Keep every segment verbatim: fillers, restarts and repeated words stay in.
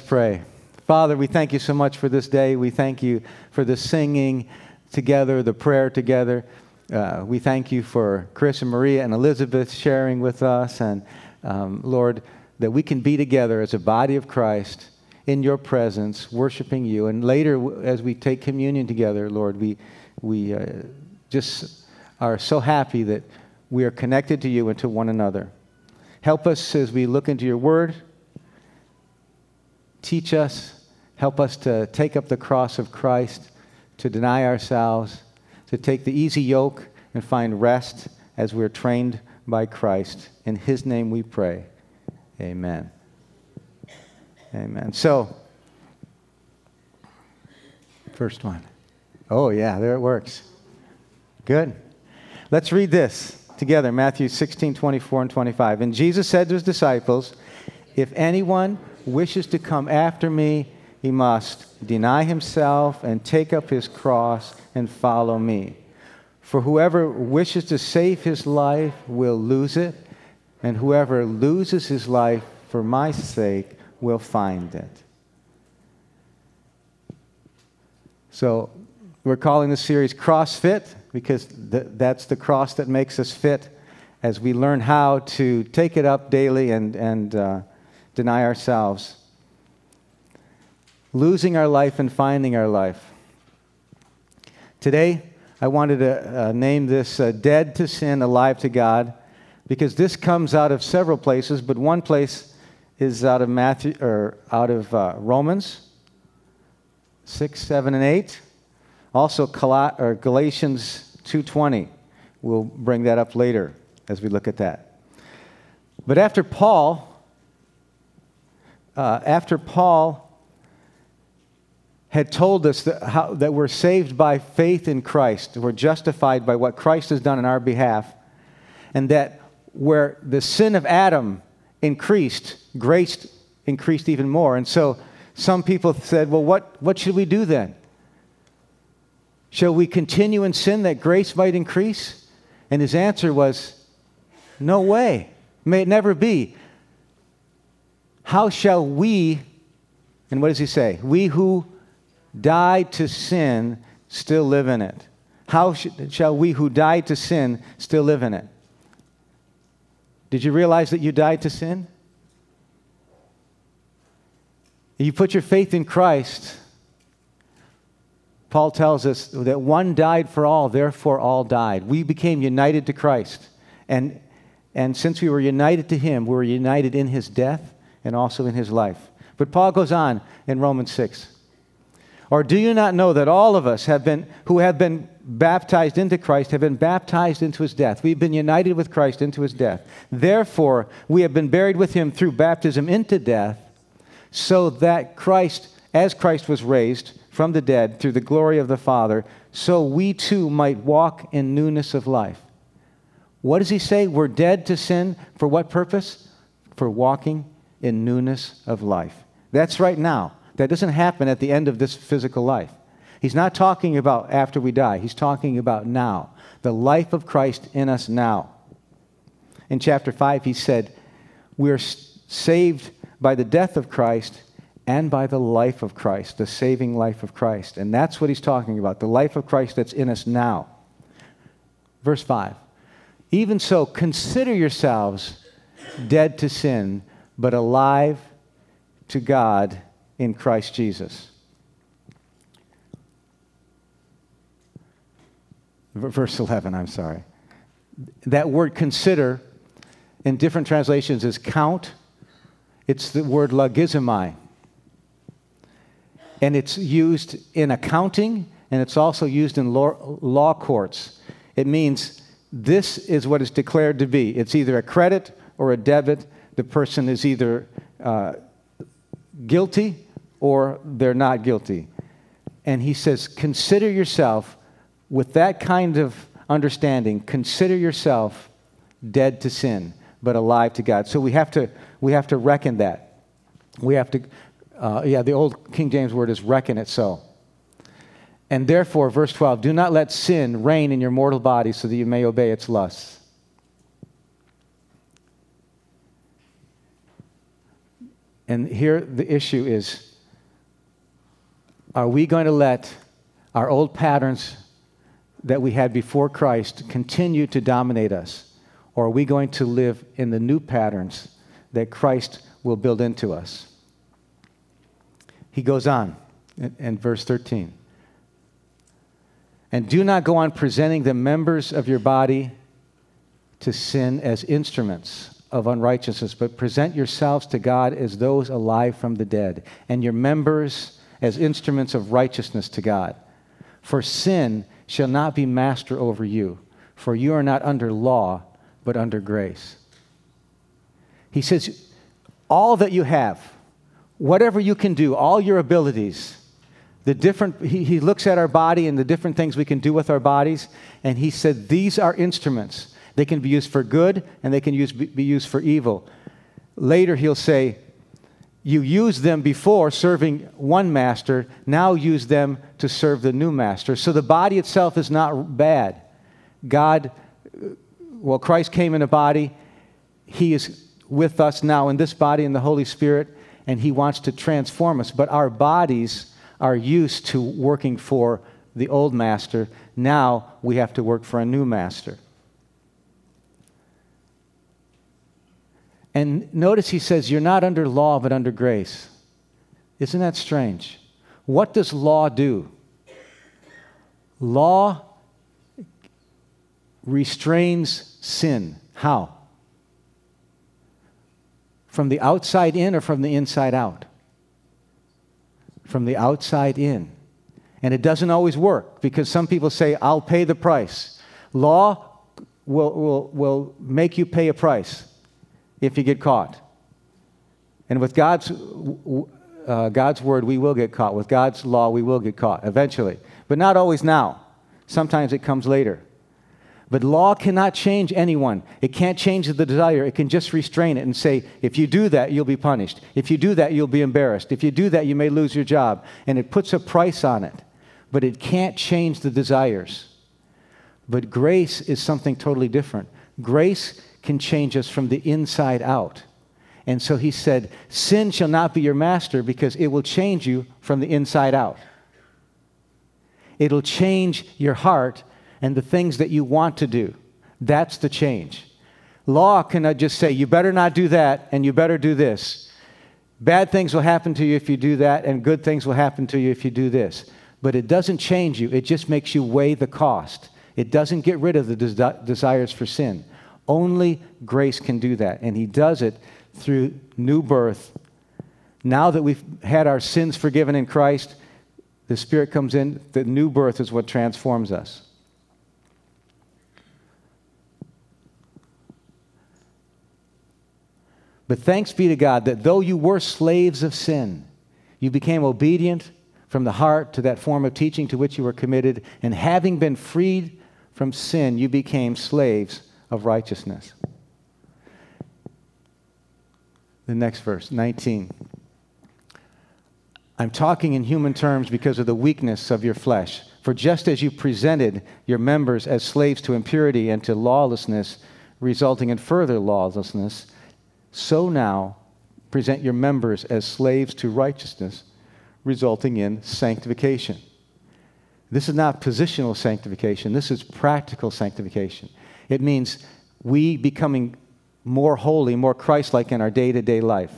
pray. Father, we thank you so much for this day. We thank you for the singing together, the prayer together. Uh, we thank you for Chris and Maria and Elizabeth sharing with us. And um, Lord, that we can be together as a body of Christ in your presence, worshiping you. And later, as we take communion together, Lord, we, we uh, just are so happy that we are connected to you and to one another. Help us as we look into your word. Teach us. Help us to take up the cross of Christ, to deny ourselves, to take the easy yoke and find rest as we're trained by Christ. In his name we pray. Amen. Amen. So, first one. Oh, yeah, there it works. Good. Let's read this together, Matthew sixteen, twenty-four and twenty-five. And Jesus said to his disciples, "If anyone wishes to come after me, he must deny himself and take up his cross and follow me. For whoever wishes to save his life will lose it, and whoever loses his life for my sake will find it." So we're calling this series CrossFit because th- that's the cross that makes us fit as we learn how to take it up daily and, and uh, deny ourselves. Losing our life and finding our life. Today, I wanted to uh, name this uh, Dead to Sin, Alive to God, because this comes out of several places, but one place is out of Matthew or out of uh, Romans six, seven, and eight. Also, Col- or Galatians two twenty. We'll bring that up later as we look at that. But after Paul, uh, after Paul had told us that, how, that we're saved by faith in Christ, we're justified by what Christ has done in our behalf, and that where the sin of Adam increased, grace increased even more. And so some people said, well, what, what should we do then? Shall we continue in sin that grace might increase? And his answer was, no way. May it never be. How shall we, and what does he say? We who died to sin still live in it. How sh- shall we who died to sin still live in it? Did you realize that you died to sin? You put your faith in Christ. Paul tells us that one died for all, therefore all died. We became united to Christ. And, and since we were united to him, we were united in his death and also in his life. But Paul goes on in Romans six. Or do you not know that all of us have been, who have been baptized into Christ, have been baptized into his death? We've been united with Christ into his death. Therefore, we have been buried with him through baptism into death, so that Christ, as Christ was raised from the dead through the glory of the Father, so we too might walk in newness of life. What does he say? We're dead to sin. For what purpose? For walking in newness of life. That's right now. That doesn't happen at the end of this physical life. He's not talking about after we die. He's talking about now. The life of Christ in us now. In chapter five, he said, we're saved by the death of Christ and by the life of Christ, the saving life of Christ. And that's what he's talking about, the life of Christ that's in us now. Verse five, even so, consider yourselves dead to sin, but alive to God in Christ Jesus. Verse eleven, I'm sorry. That word consider in different translations is count. It's the word logizomai. And it's used in accounting, and it's also used in law, law courts. It means this is what it's declared to be. It's either a credit or a debit. The person is either uh, guilty or they're not guilty. And he says, consider yourself, with that kind of understanding, consider yourself dead to sin, but alive to God. So we have to we have to reckon that. We have to, uh, yeah, the old King James word is reckon it so. And therefore, verse twelve, do not let sin reign in your mortal body so that you may obey its lusts. And here the issue is, are we going to let our old patterns that we had before Christ continue to dominate us? Or are we going to live in the new patterns that Christ will build into us? He goes on in, in verse thirteen. And do not go on presenting the members of your body to sin as instruments of unrighteousness, but present yourselves to God as those alive from the dead, and your members as instruments of righteousness to God. For sin shall not be master over you, for you are not under law, but under grace. He says, all that you have, whatever you can do, all your abilities, the different, he, he looks at our body and the different things we can do with our bodies, and he said, these are instruments. They can be used for good, and they can use, be used for evil. Later he'll say, you used them before serving one master, now use them to serve the new master. So the body itself is not bad. God, well, Christ came in a body. He is with us now in this body in the Holy Spirit, and he wants to transform us. But our bodies are used to working for the old master. Now we have to work for a new master. And notice he says, you're not under law, but under grace. Isn't that strange? What does law do? Law restrains sin. How? From the outside in or from the inside out? From the outside in. And it doesn't always work, because some people say, I'll pay the price. Law will, will, will make you pay a price if you get caught. And with God's, uh, God's word, we will get caught. With God's law, we will get caught eventually. But not always now. Sometimes it comes later. But law cannot change anyone. It can't change the desire. It can just restrain it and say, if you do that, you'll be punished. If you do that, you'll be embarrassed. If you do that, you may lose your job. And it puts a price on it. But it can't change the desires. But grace is something totally different. Grace can change us from the inside out. And so he said, sin shall not be your master, because it will change you from the inside out. It'll change your heart and the things that you want to do. That's the change. Law cannot just say, you better not do that, and you better do this. Bad things will happen to you if you do that, and good things will happen to you if you do this. But it doesn't change you. It just makes you weigh the cost. It doesn't get rid of the des- desires for sin. Only grace can do that, and he does it through new birth. Now that we've had our sins forgiven in Christ, the Spirit comes in. The new birth is what transforms us. But thanks be to God that though you were slaves of sin, you became obedient from the heart to that form of teaching to which you were committed, and having been freed from sin, you became slaves of righteousness. The next verse, nineteen. I'm talking in human terms because of the weakness of your flesh. For just as you presented your members as slaves to impurity and to lawlessness, resulting in further lawlessness, so now present your members as slaves to righteousness, resulting in sanctification. This is not positional sanctification. This is practical sanctification. It means we becoming more holy, more Christ-like in our day-to-day life.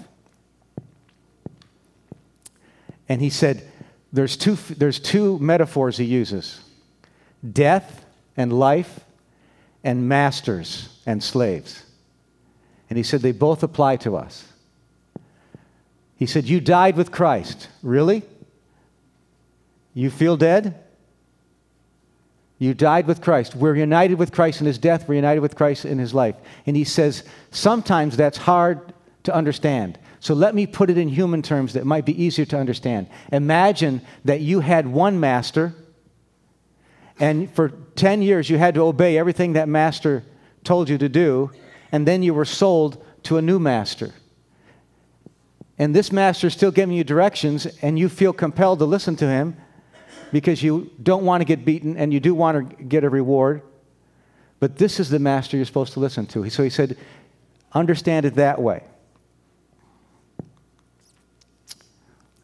And he said, there's two, there's two metaphors he uses. Death and life, and masters and slaves. And he said they both apply to us. He said, you died with Christ. Really? You feel dead? You died with Christ. We're united with Christ in his death. We're united with Christ in his life. And he says, sometimes that's hard to understand. So let me put it in human terms that might be easier to understand. Imagine that you had one master, and for ten years you had to obey everything that master told you to do, and then you were sold to a new master. And this master is still giving you directions, and you feel compelled to listen to him, because you don't want to get beaten and you do want to get a reward. But this is the master you're supposed to listen to. So he said, understand it that way.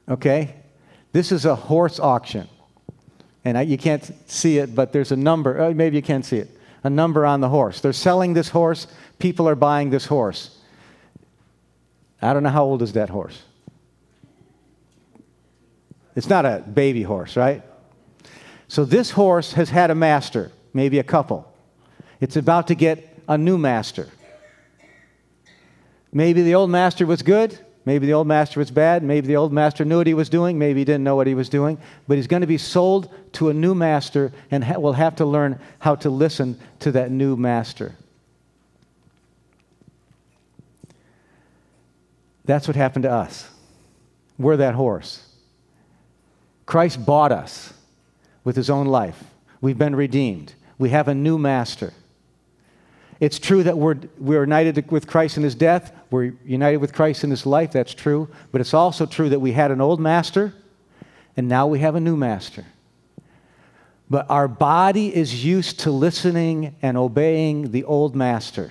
Okay? This is a horse auction. And I, you can't see it, but there's a number. Oh, maybe you can't see it. A number on the horse. They're selling this horse. People are buying this horse. I don't know how old is that horse. It's not a baby horse, right? So this horse has had a master, maybe a couple. It's about to get a new master. Maybe the old master was good. Maybe the old master was bad. Maybe the old master knew what he was doing. Maybe he didn't know what he was doing. But he's going to be sold to a new master and ha- will have to learn how to listen to that new master. That's what happened to us. We're that horse. Christ bought us with his own life. We've been redeemed. We have a new master. It's true that we're, we're united with Christ in his death. We're united with Christ in his life. That's true. But it's also true that we had an old master, and now we have a new master. But our body is used to listening and obeying the old master.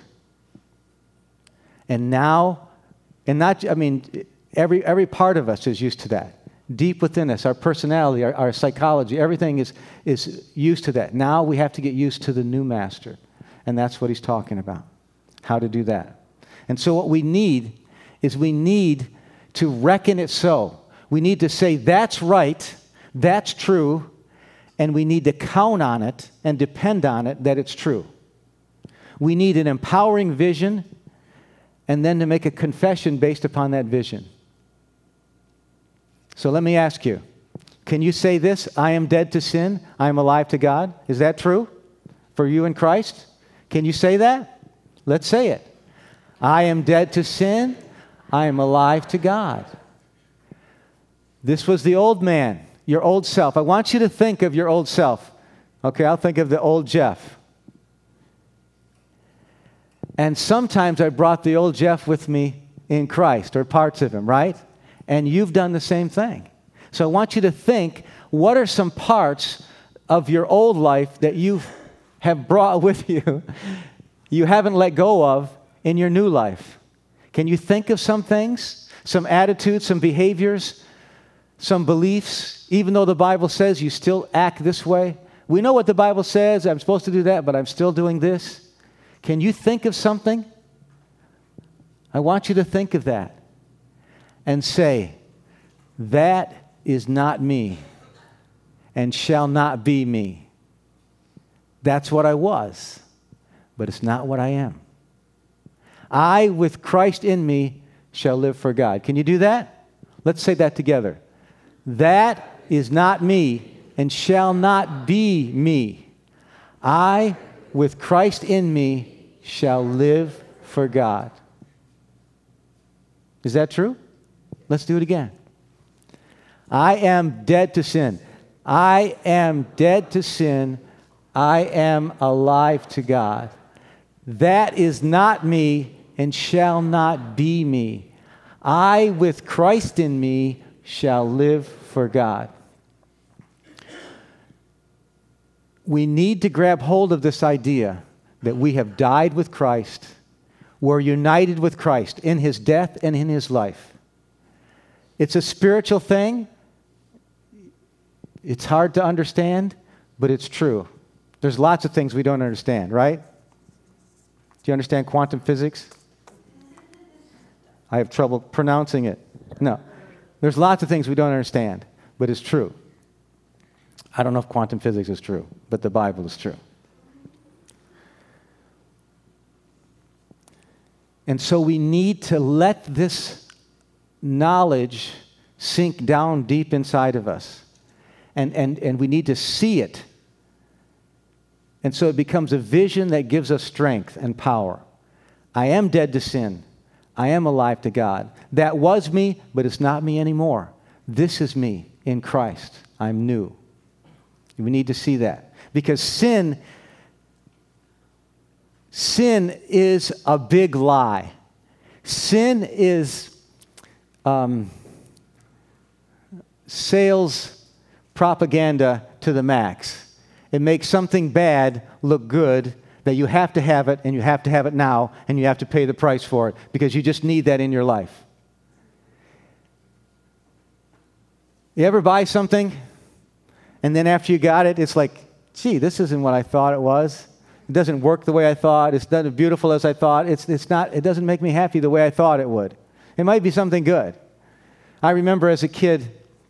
And now, and not, I mean, every, every part of us is used to that. Deep within us, our personality, our, our psychology, everything is, is used to that. Now we have to get used to the new master. And that's what he's talking about, how to do that. And so what we need is we need to reckon it so. We need to say, that's right, that's true, and we need to count on it and depend on it that it's true. We need an empowering vision and then to make a confession based upon that vision. So let me ask you, can you say this, I am dead to sin, I am alive to God? Is that true for you in Christ? Can you say that? Let's say it. I am dead to sin. I am alive to God. This was the old man, your old self. I want you to think of your old self. Okay, I'll think of the old Jeff. And sometimes I brought the old Jeff with me in Christ, or parts of him, right? And you've done the same thing. So I want you to think, what are some parts of your old life that you've have brought with you, you haven't let go of in your new life? Can you think of some things, some attitudes, some behaviors, some beliefs, even though the Bible says you still act this way? We know what the Bible says, I'm supposed to do that, but I'm still doing this. Can you think of something? I want you to think of that and say, that is not me and shall not be me. That's what I was, but it's not what I am. I, with Christ in me, shall live for God. Can you do that? Let's say that together. That is not me and shall not be me. I, with Christ in me, shall live for God. Is that true? Let's do it again. I am dead to sin. I am dead to sin. I am alive to God. That is not me and shall not be me. I, with Christ in me, shall live for God. We need to grab hold of this idea that we have died with Christ. We're united with Christ in his death and in his life. It's a spiritual thing. It's hard to understand, but it's true. There's lots of things we don't understand, right? Do you understand quantum physics? I have trouble pronouncing it. No. There's lots of things we don't understand, but it's true. I don't know if quantum physics is true, but the Bible is true. And so we need to let this knowledge sink down deep inside of us. And, and, and we need to see it. And so it becomes a vision that gives us strength and power. I am dead to sin. I am alive to God. That was me, but it's not me anymore. This is me in Christ. I'm new. We need to see that. Because sin, sin is a big lie. Sin is um, sales propaganda to the max. It makes something bad look good, that you have to have it, and you have to have it now, and you have to pay the price for it, because you just need that in your life. You ever buy something, and then after you got it, it's like, gee, this isn't what I thought it was. It doesn't work the way I thought. It's not as beautiful as I thought. It's, it's not, it doesn't make me happy the way I thought it would. It might be something good. I remember as a kid,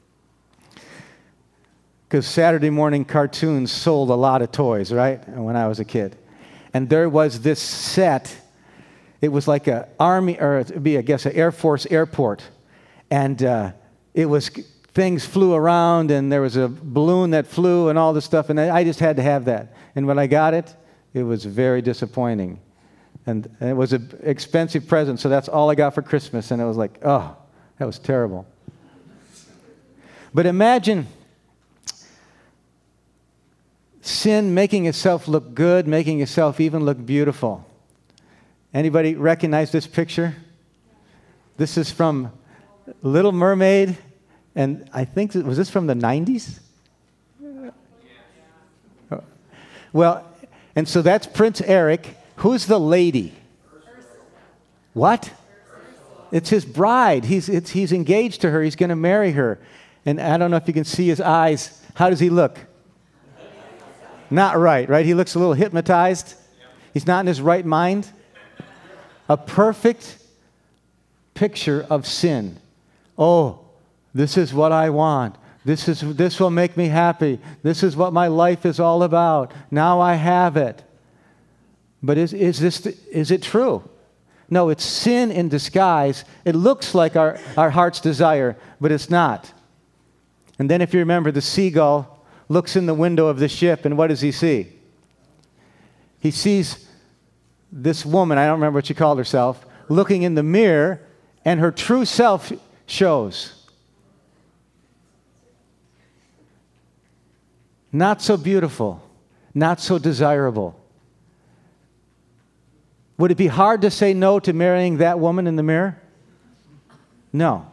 because Saturday morning cartoons sold a lot of toys, right, when I was a kid. And there was this set. It was like an army, or it'd be, I guess, an Air Force airport. And uh, it was, things flew around, and there was a balloon that flew and all this stuff. And I just had to have that. And when I got it, it was very disappointing. And, and it was an expensive present, so that's all I got for Christmas. And it was like, oh, that was terrible. But imagine sin making itself look good, making itself even look beautiful. Anybody recognize this picture? This is from Little Mermaid, and I think, was this from the nineties? Well, and so that's Prince Eric. Who's the lady? What? It's his bride. He's, it's, he's engaged to her. He's going to marry her. And I don't know if you can see his eyes. How does he look? Not right, right? He looks a little hypnotized. He's not in his right mind. A perfect picture of sin. Oh, this is what I want. This is, this will make me happy. This is what my life is all about. Now I have it. But is, is, this, is it true? No, it's sin in disguise. It looks like our, our heart's desire, but it's not. And then if you remember, the seagull looks in the window of the ship, and what does he see? He sees this woman, I don't remember what she called herself, looking in the mirror, and her true self shows. Not so beautiful, not so desirable. Would it be hard to say no to marrying that woman in the mirror? No.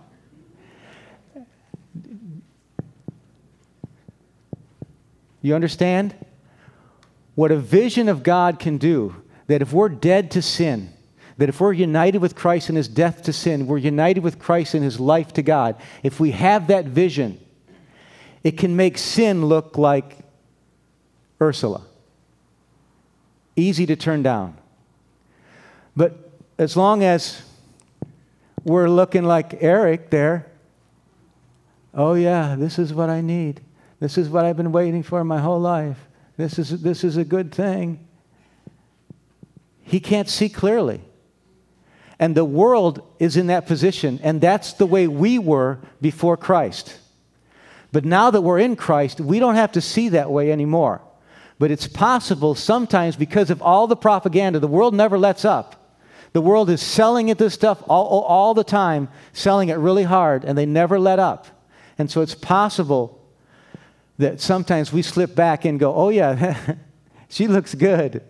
You understand? What a vision of God can do, that if we're dead to sin, that if we're united with Christ in his death to sin, we're united with Christ in his life to God, if we have that vision, it can make sin look like Ursula. Easy to turn down. But as long as we're looking like Eric there, oh yeah, this is what I need. This is what I've been waiting for my whole life. This is, this is a good thing. He can't see clearly. And the world is in that position, and that's the way we were before Christ. But now that we're in Christ, we don't have to see that way anymore. But it's possible sometimes because of all the propaganda, the world never lets up. The world is selling it this stuff all, all the time, selling it really hard, and they never let up. And so it's possible that sometimes we slip back and go, oh yeah, she looks good.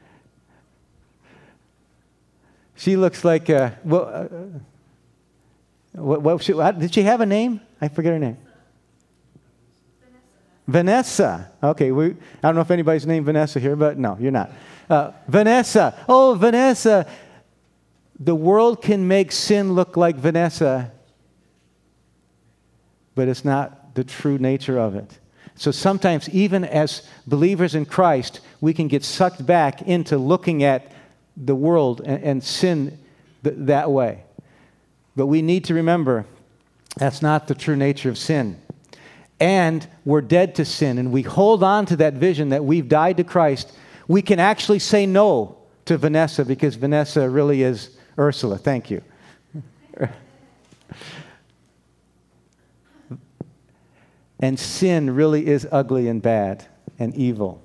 She looks like, uh, well, uh, what, what, she, what, did she have a name? I forget her name. Vanessa. Okay, we, I don't know if anybody's named Vanessa here, but no, you're not. Uh, Vanessa. Oh, Vanessa. The world can make sin look like Vanessa, but it's not the true nature of it. So sometimes, even as believers in Christ, we can get sucked back into looking at the world and, and sin th- that way. But we need to remember that's not the true nature of sin. And we're dead to sin, and we hold on to that vision that we've died to Christ. We can actually say no to Vanessa because Vanessa really is Ursula. Thank you. And sin really is ugly and bad and evil.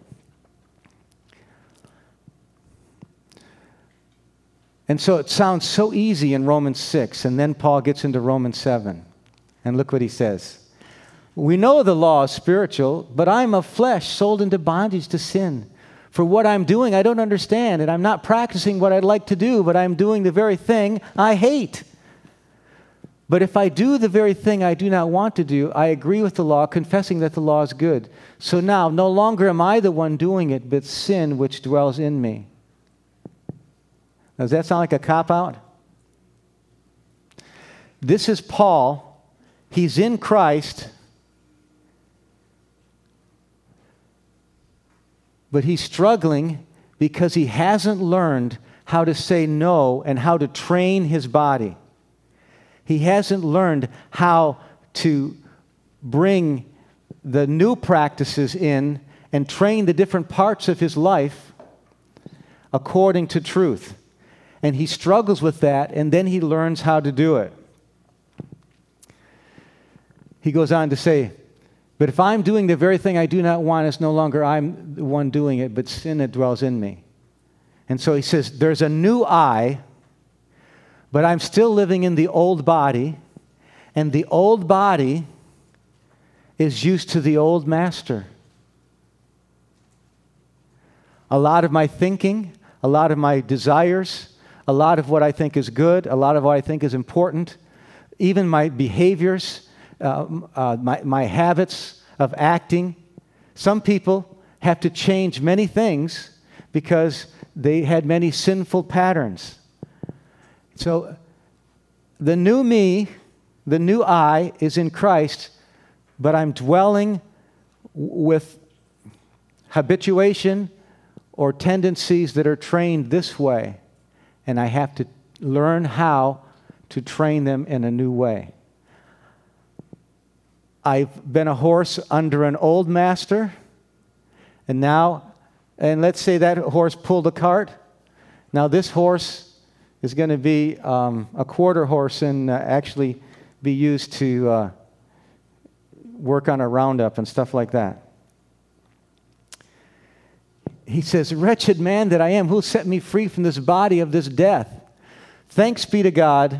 And so it sounds so easy in Romans six, and then Paul gets into Romans seven. And look what he says. We know the law is spiritual, but I'm of flesh, sold into bondage to sin. For what I'm doing, I don't understand, and I'm not practicing what I'd like to do, but I'm doing the very thing I hate. But if I do the very thing I do not want to do, I agree with the law, confessing that the law is good. So now, no longer am I the one doing it, but sin which dwells in me. Now, does that sound like a cop-out? This is Paul. He's in Christ. But he's struggling because he hasn't learned how to say no and how to train his body. He hasn't learned how to bring the new practices in and train the different parts of his life according to truth. And he struggles with that, and then he learns how to do it. He goes on to say, but if I'm doing the very thing I do not want, it's no longer I'm the one doing it, but sin that dwells in me. And so he says, there's a new I, but I'm still living in the old body, and the old body is used to the old master. A lot of my thinking, a lot of my desires, a lot of what I think is good, a lot of what I think is important, even my behaviors, uh, uh, my, my habits of acting. Some people have to change many things because they had many sinful patterns. So the new me, the new I is in Christ, but I'm dwelling with habituation or tendencies that are trained this way, and I have to learn how to train them in a new way. I've been a horse under an old master, and now, and let's say that horse pulled a cart. Now this horse is going to be um, a quarter horse and uh, actually be used to uh, work on a roundup and stuff like that. He says, wretched man that I am, who set me free from this body of this death? Thanks be to God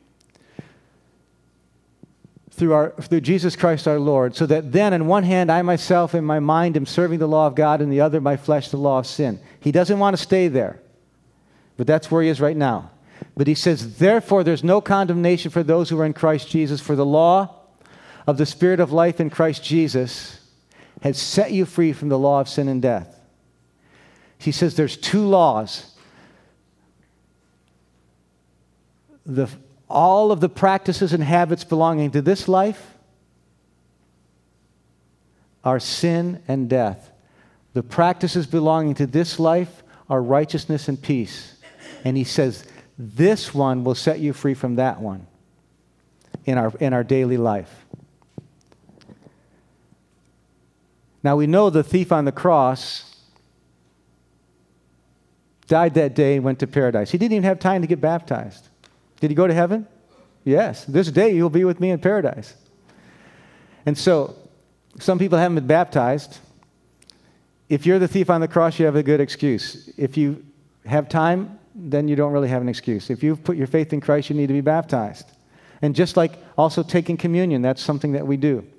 through our through Jesus Christ our Lord, so that then in one hand I myself in my mind am serving the law of God, and the other my flesh the law of sin. He doesn't want to stay there, but that's where he is right now. But he says, therefore there's no condemnation for those who are in Christ Jesus, for the law of the Spirit of life in Christ Jesus has set you free from the law of sin and death. He says there's two laws. The, all of the practices and habits belonging to this life are sin and death. The practices belonging to this life are righteousness and peace. And he says this one will set you free from that one in our, in our daily life. Now we know the thief on the cross died that day and went to paradise. He didn't even have time to get baptized. Did he go to heaven? Yes. This day you'll be with me in paradise. And so, some people haven't been baptized. If you're the thief on the cross, you have a good excuse. If you have time, then you don't really have an excuse. If you've put your faith in Christ, you need to be baptized. And just like also taking communion, that's something that we do.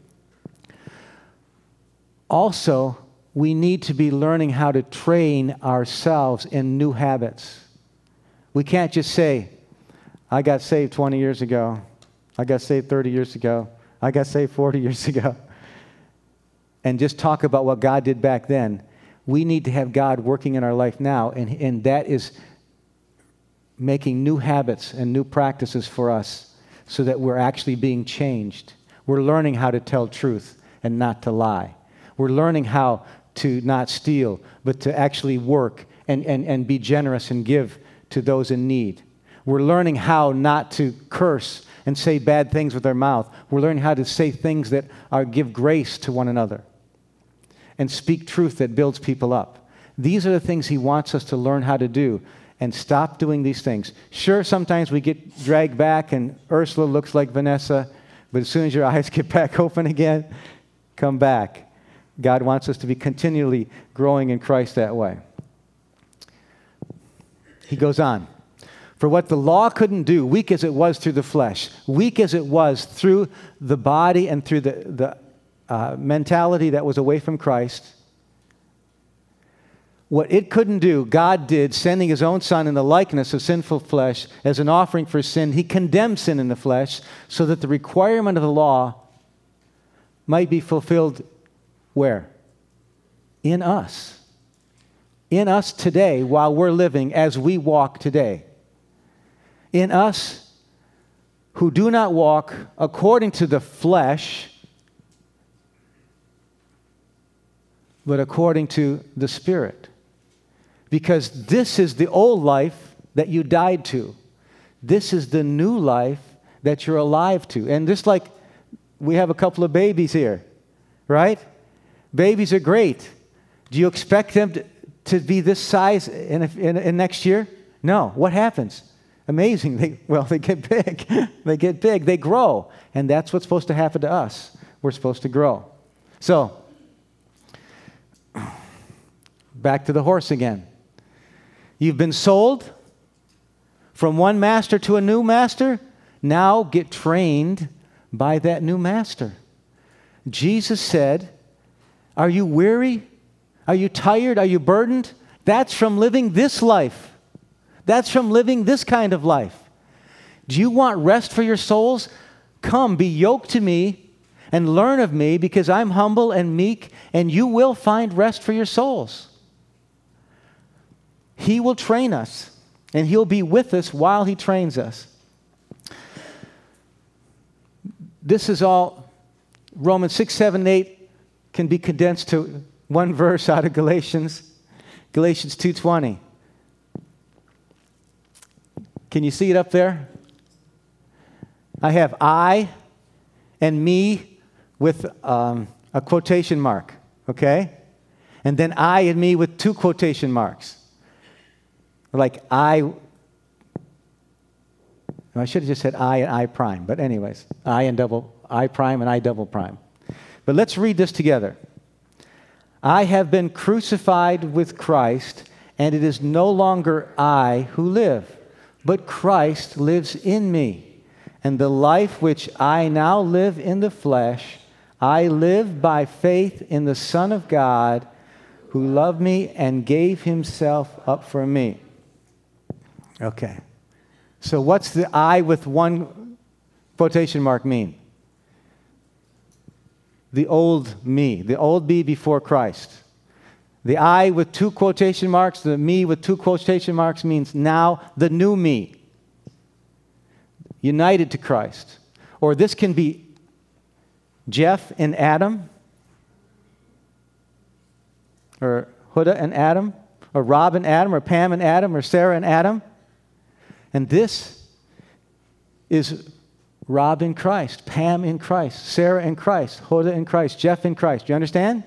Also, we need to be learning how to train ourselves in new habits. We can't just say, I got saved twenty years ago. I got saved thirty years ago. I got saved forty years ago. And just talk about what God did back then. We need to have God working in our life now, and, and that is making new habits and new practices for us so that we're actually being changed. We're learning how to tell truth and not to lie. We're learning how to not steal, but to actually work and, and, and be generous and give to those in need. We're learning how not to curse and say bad things with our mouth. We're learning how to say things that are, give grace to one another and speak truth that builds people up. These are the things he wants us to learn how to do, and stop doing these things. Sure, sometimes we get dragged back and Ursula looks like Vanessa, but as soon as your eyes get back open again, come back. God wants us to be continually growing in Christ that way. He goes on. For what the law couldn't do, weak as it was through the flesh, weak as it was through the body and through the, the uh, mentality that was away from Christ, what it couldn't do, God did, sending his own Son in the likeness of sinful flesh as an offering for sin. He condemned sin in the flesh so that the requirement of the law might be fulfilled where? In us. In us today, while we're living as we walk today. In us who do not walk according to the flesh, but according to the Spirit. Because this is the old life that you died to. This is the new life that you're alive to. And just like we have a couple of babies here, right? Babies are great. Do you expect them to, to be this size in, in, in next year? No. What happens? Amazing. They, well, they get big. They get big. They grow. And that's what's supposed to happen to us. We're supposed to grow. So, back to the horse again. You've been sold from one master to a new master. Now get trained by that new master. Jesus said, are you weary? Are you tired? Are you burdened? That's from living this life. That's from living this kind of life. Do you want rest for your souls? Come, be yoked to me and learn of me, because I'm humble and meek, and you will find rest for your souls. He will train us, and He'll be with us while He trains us. This is all, Romans six, seven, eight can be condensed to one verse out of Galatians, Galatians two twenty. Can you see it up there? I have I and me with um, a quotation mark, okay? And then I and me with two quotation marks. Like I, I should have just said I and I prime, but anyways, I and double, I prime and I double prime. But let's read this together. I have been crucified with Christ, and it is no longer I who live, but Christ lives in me. And the life which I now live in the flesh, I live by faith in the Son of God, who loved me and gave Himself up for me. Okay. So what's the I with one quotation mark mean? The old me, the old me before Christ. The I with two quotation marks, the me with two quotation marks means now the new me, united to Christ. Or this can be Jeff and Adam, or Huda and Adam, or Rob and Adam, or Pam and Adam, or Sarah and Adam. And this is Rob in Christ, Pam in Christ, Sarah in Christ, Huda in Christ, Jeff in Christ. Do you understand?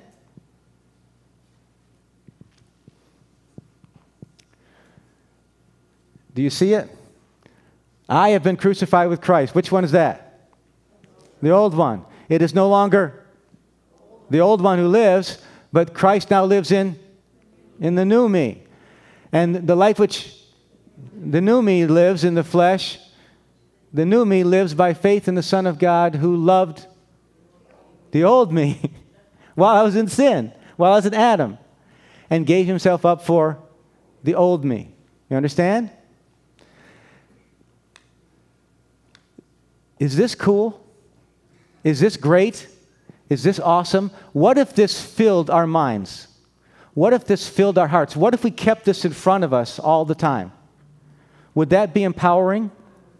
Do you see it? I have been crucified with Christ. Which one is that? The old one. It is no longer the old one who lives, but Christ now lives in, in the new me. And the life which the new me lives in the flesh, the new me lives by faith in the Son of God, who loved the old me while I was in sin, while I was in Adam, and gave Himself up for the old me. You understand? Is this cool? Is this great? Is this awesome? What if this filled our minds? What if this filled our hearts? What if we kept this in front of us all the time? Would that be empowering?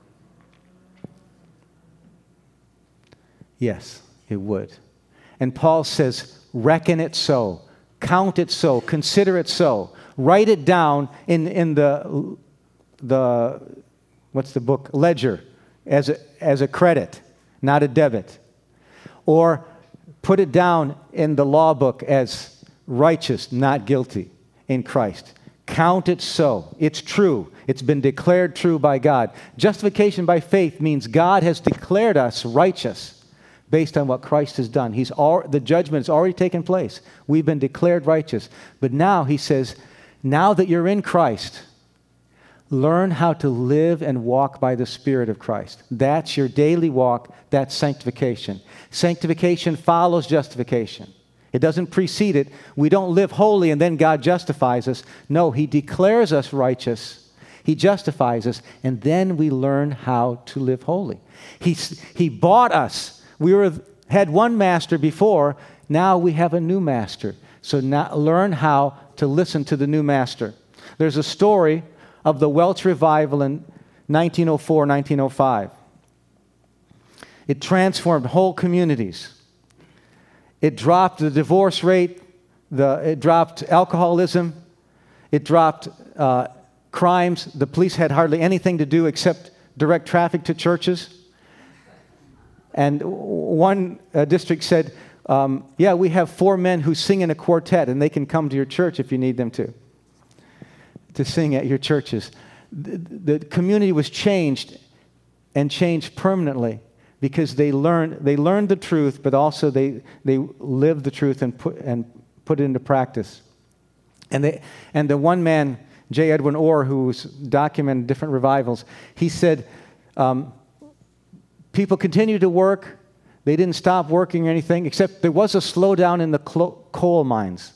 Yes, it would. And Paul says, reckon it so, count it so, consider it so. Write it down in, in the, the, what's the book? Ledger. As a, as a credit, not a debit. Or put it down in the law book as righteous, not guilty in Christ. Count it so. It's true. It's been declared true by God. Justification by faith means God has declared us righteous based on what Christ has done. He's all, the judgment has already taken place. We've been declared righteous. But now he says, now that you're in Christ, learn how to live and walk by the Spirit of Christ. That's your daily walk. That's sanctification. Sanctification follows justification. It doesn't precede it. We don't live holy and then God justifies us. No, He declares us righteous. He justifies us, and then we learn how to live holy. He, he bought us. We were, had one master before. Now we have a new master. So now learn how to listen to the new master. There's a story of the Welsh revival in nineteen oh four, nineteen oh five. It transformed whole communities. It dropped the divorce rate the, it dropped alcoholism. It dropped uh, crimes. The police had hardly anything to do except direct traffic to churches. And one uh, district said, um, yeah, we have four men who sing in a quartet, and they can come to your church if you need them to, to sing at your churches. The, the community was changed and changed permanently because they learned they learned the truth, but also they they lived the truth and put and put it into practice. And they and the one man, J. Edwin Orr, who's documented different revivals, he said, um, people continued to work. They didn't stop working or anything, except there was a slowdown in the clo- coal mines.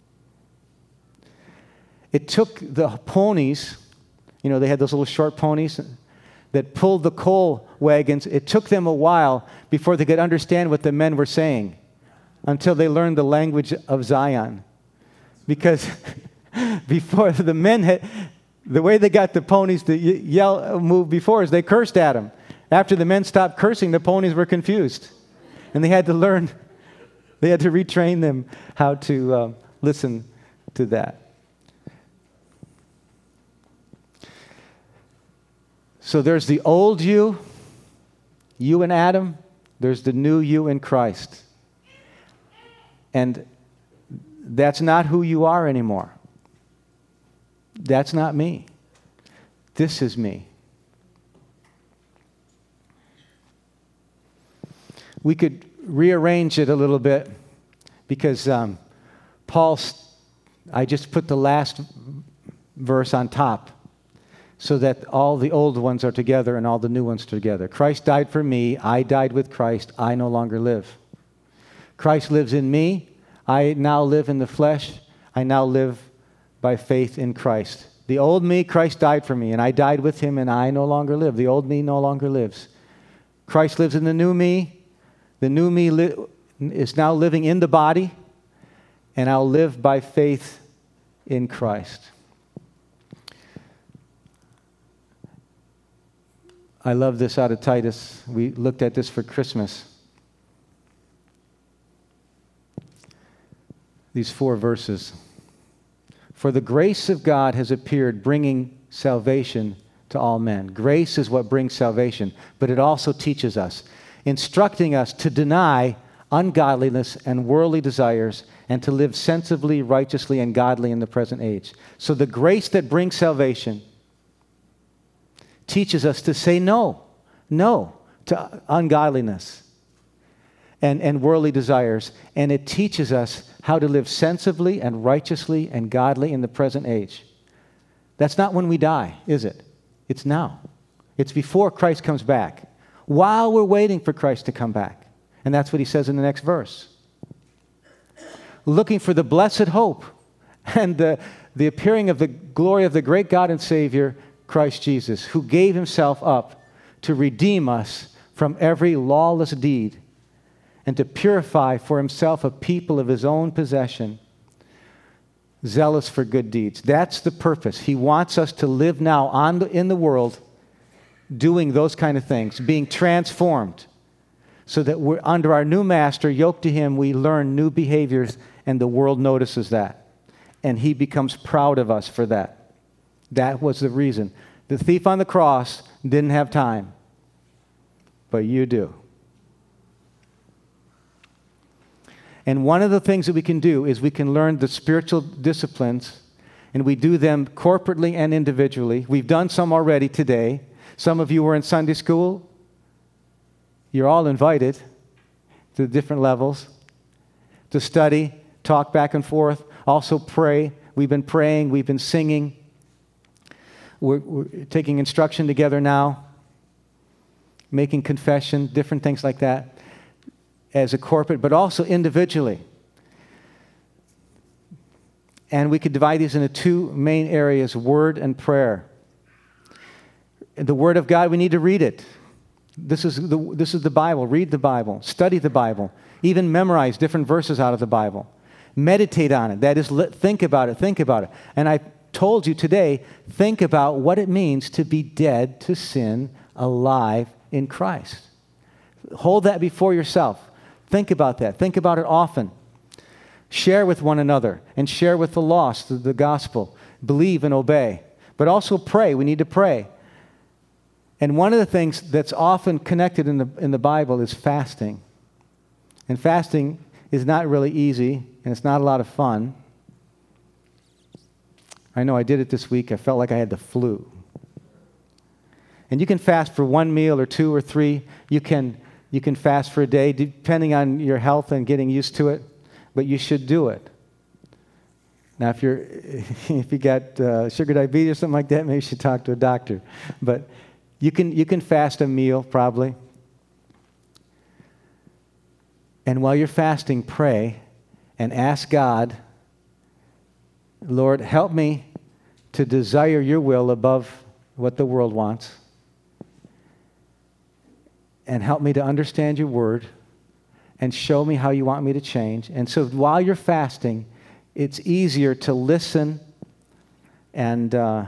It took the ponies, you know, they had those little short ponies that pulled the coal wagons. It took them a while before they could understand what the men were saying until they learned the language of Zion. Because before the men had, the way they got the ponies to yell, move before is they cursed at them. After the men stopped cursing, the ponies were confused. And they had to learn, they had to retrain them how to um, listen to that. So there's the old you, you and Adam. There's the new you in Christ. And that's not who you are anymore. That's not me. This is me. We could rearrange it a little bit because um, Paul, I just put the last verse on top so that all the old ones are together and all the new ones together. Christ died for me. I died with Christ. I no longer live. Christ lives in me. I now live in the flesh. I now live by faith in Christ. The old me, Christ died for me, and I died with him, and I no longer live. The old me no longer lives. Christ lives in the new me. The new me li- is now living in the body, and I'll live by faith in Christ. I love this out of Titus. We looked at this for Christmas. These four verses. For the grace of God has appeared, bringing salvation to all men. Grace is what brings salvation, but it also teaches us, instructing us to deny ungodliness and worldly desires and to live sensibly, righteously, and godly in the present age. So the grace that brings salvation teaches us to say no, no to ungodliness and, and worldly desires. And it teaches us how to live sensibly and righteously and godly in the present age. That's not when we die, is it? It's now. It's before Christ comes back, while we're waiting for Christ to come back. And that's what he says in the next verse. Looking for the blessed hope and the, the appearing of the glory of the great God and Savior, Christ Jesus, who gave himself up to redeem us from every lawless deed and to purify for himself a people of his own possession, zealous for good deeds. That's the purpose. He wants us to live now on the, in the world doing those kind of things, being transformed so that we're under our new master, yoked to him, we learn new behaviors, and the world notices that. And he becomes proud of us for that. That was the reason. The thief on the cross didn't have time, but you do. And one of the things that we can do is we can learn the spiritual disciplines, and we do them corporately and individually. We've done some already today. Some of you were in Sunday school. You're all invited to different levels to study, talk back and forth, also pray. We've been praying, we've been singing. We're, we're taking instruction together now, making confession, different things like that as a corporate, but also individually. And we could divide these into two main areas, word and prayer. The Word of God, we need to read it. This is the, this is the Bible. Read the Bible. Study the Bible. Even memorize different verses out of the Bible. Meditate on it. That is, think about it. Think about it. And I told you today, think about what it means to be dead to sin, alive in Christ. Hold that before yourself. Think about that. Think about it often. Share with one another and share with the lost the, the gospel. Believe and obey. But also pray. We need to pray. And one of the things that's often connected in the, in the Bible is fasting. And fasting is not really easy, and it's not a lot of fun. I know I did it this week. I felt like I had the flu. And you can fast for one meal or two or three. You can, you can fast for a day, depending on your health and getting used to it. But you should do it. Now, if you're if you got uh, sugar diabetes or something like that, maybe you should talk to a doctor. But you can you can fast a meal probably. And while you're fasting, pray and ask God, Lord, help me to desire your will above what the world wants. And help me to understand your word and show me how you want me to change. And so while you're fasting, it's easier to listen and uh,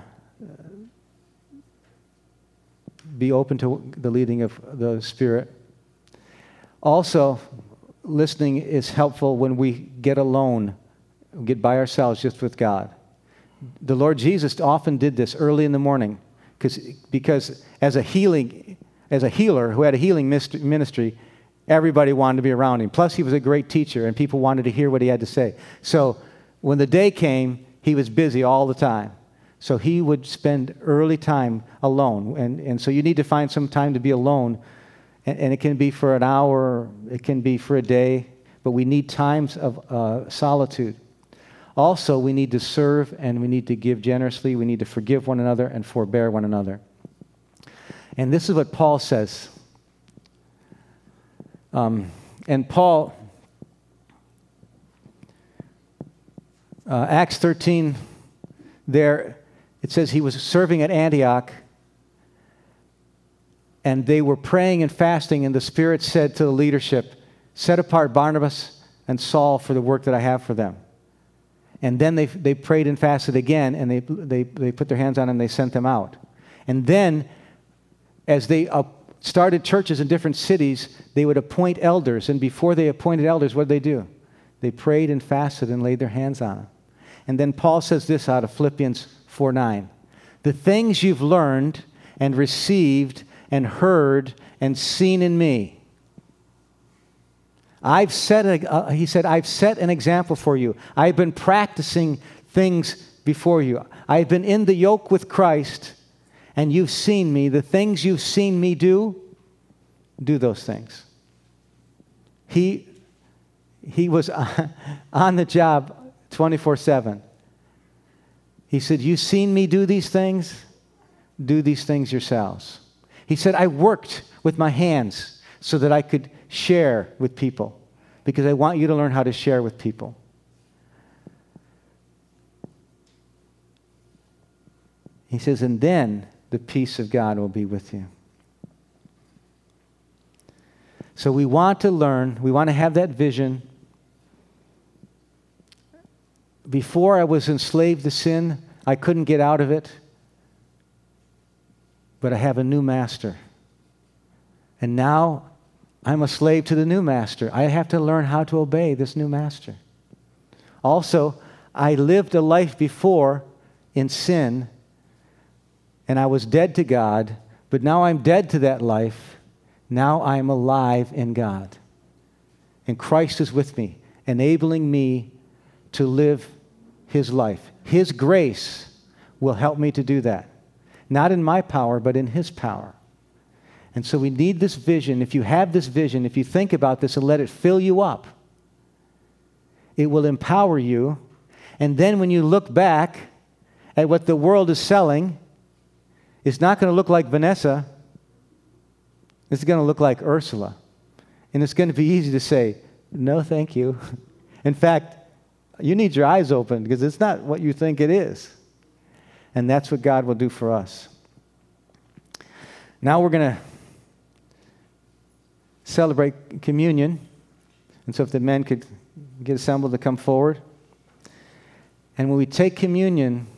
be open to the leading of the Spirit. Also, listening is helpful when we get alone, get by ourselves just with God. The Lord Jesus often did this early in the morning because because as a healing, as a healer who had a healing ministry, everybody wanted to be around him. Plus, he was a great teacher, and people wanted to hear what he had to say. So when the day came, he was busy all the time. So he would spend early time alone. And, and so you need to find some time to be alone. And, and it can be for an hour, it can be for a day, but we need times of uh, solitude. Also, we need to serve and we need to give generously. We need to forgive one another and forbear one another. And this is what Paul says. Um, and Paul, uh, Acts thirteen, there, it says he was serving at Antioch, and they were praying and fasting, and the Spirit said to the leadership, set apart Barnabas and Saul for the work that I have for them. And then they they prayed and fasted again, and they they, they put their hands on them, and they sent them out. And then, as they uh, started churches in different cities, they would appoint elders. And before they appointed elders, what did they do? They prayed and fasted and laid their hands on them. And then Paul says this out of Philippians four nine. The things you've learned and received and heard and seen in me, I've set a, uh, he said, I've set an example for you. I've been practicing things before you. I've been in the yoke with Christ, and you've seen me. The things you've seen me do, do those things. He, he was on the job twenty-four seven. He said, you've seen me do these things, do these things yourselves. He said, I worked with my hands so that I could share with people, because I want you to learn how to share with people. He says, and then the peace of God will be with you. So we want to learn, we want to have that vision. Before I was enslaved to sin, I couldn't get out of it, but I have a new master. And now I'm a slave to the new master. I have to learn how to obey this new master. Also, I lived a life before in sin, and I was dead to God, but now I'm dead to that life. Now I'm alive in God. And Christ is with me, enabling me to live His life. His grace will help me to do that. Not in my power, but in His power. And so we need this vision. If you have this vision, if you think about this and let it fill you up, it will empower you. And then when you look back at what the world is selling, it's not going to look like Vanessa. It's going to look like Ursula. And it's going to be easy to say, no, thank you. In fact, you need your eyes open because it's not what you think it is. And that's what God will do for us. Now we're going to celebrate communion. And so if the men could get assembled to come forward. And when we take communion,